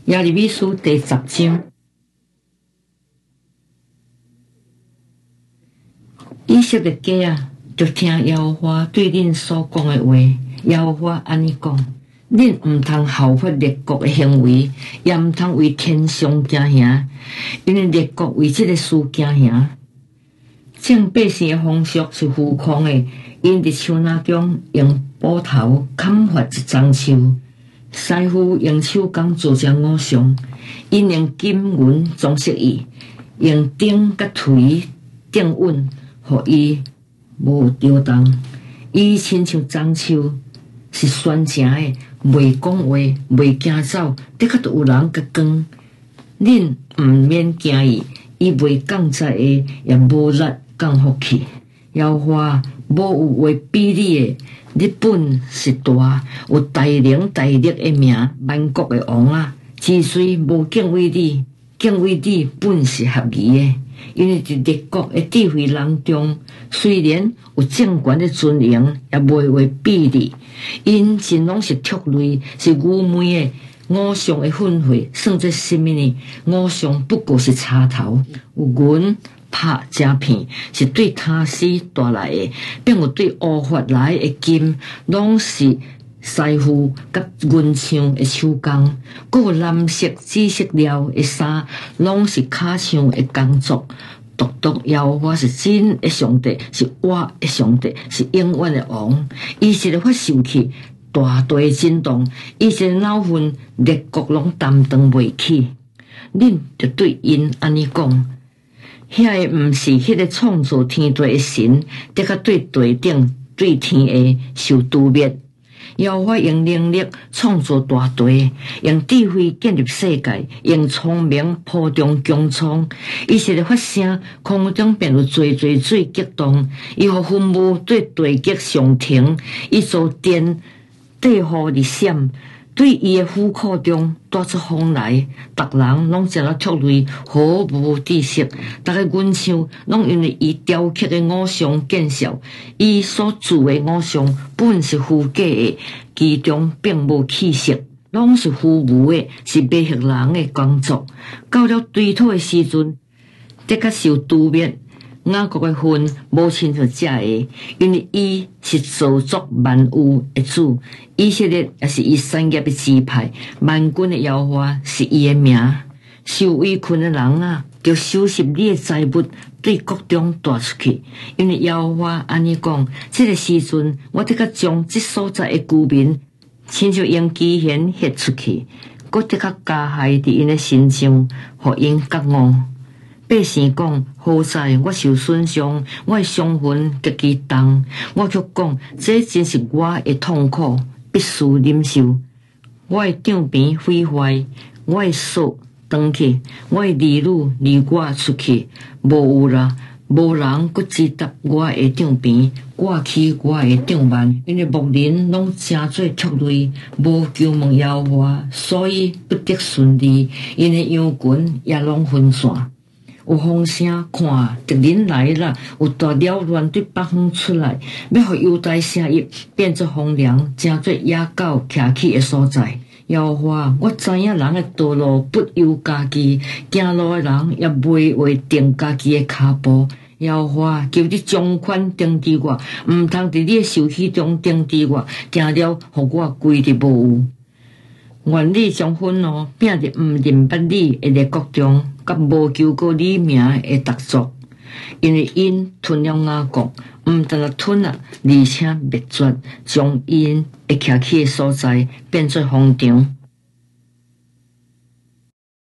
耶利米书第10章，以色列家啊，就听耶和华对恁所讲的话。耶和华安尼讲：恁毋通效法列国的行为，也毋通为天上行邪，因为列国为这个事行邪。种百姓的风俗是浮狂的，因伫树林中用斧头砍伐一丛树。师傅用手工做只偶像，因用金银装饰伊，用钉甲锤钉稳，互伊无摇动。伊亲像樟树，是宣诚的，袂讲话，袂惊走，的确都有人甲讲。恁毋免惊伊，伊袂降灾的，也无力降福气。耶和华无有话比你的，你本是大，有大能大力的名，万国的王啊！之所以无敬畏你，敬畏你本是合宜的，因为伫列国的智慧人中，虽然有政权的尊荣，也袂话比你。因真拢是畜类，是愚昧的。偶像的粪秽算作什么呢？偶像不过是插头，有银拍正片，是对他死带来的，并有对乌发来的金，拢是师傅甲银枪的手工。还有蓝色、紫色料的衫，拢是卡枪的工作。独耶和华是真的上帝，是活的上帝，是永远的王。伊是咧发受气。大地震动，伊是恼愤，列国拢担当袂起。恁就对因安尼讲，遐个毋是迄个创造天地的神，的确对地顶对天下受诛灭。耶和华用能力创造大地，用智慧建立世界，用聪明铺张穹苍。伊是咧发声，空中变有最水激动。伊互云雾对地极上停，伊造电。地雨日闪，对伊的虎口中带出风来，逐人拢成了畜类，毫无知识。逐个群像拢因为伊雕刻的偶像见笑，伊所铸的偶像本是虚假的，其中并无气息，拢是虚无的，是白黑人的工作。到了堆土的时阵，的确受诛灭。雅各的魂无亲像这个，因为伊是造作万物的主，以色列也是伊产业的支派，万军的耶和华是伊的名。受委屈的人啊，就收拾你的财物，对国中带出去。因为耶和华安尼讲，这个时阵，我得甲将这所在的居民，亲像用机弦ฮ็出去，我得甲加害伫因的心上，互因觉悟。百姓讲好在我受损伤，我的伤痕极其重，我却讲这真是我的痛苦，必须忍受。我的帐边毁坏，我的手断去，我的儿女离我出去，无有啦，无人佫知答我的帐边，挂起我的帐幔，因为牧人拢成做畜类，无求问耶和华，所以不得顺利，因为羊群也拢分散。有风声看，敌人来了，有大鸟乱对北方出来，要互犹大城邑变作荒凉，成做野狗徛起的所在。耶和华，我知影人的道路不由家己，行路的人也袂话定家己的脚步。耶和华，求你将款定治我，毋通伫你的受气中定治我，行了，互我规日无有。愿你将愤怒摒伫毋认捌你的列国中，甲无求过你名的特族，因为因吞了雅各，毋但了吞啊，而且灭绝，将因会徛起的所在变做荒场。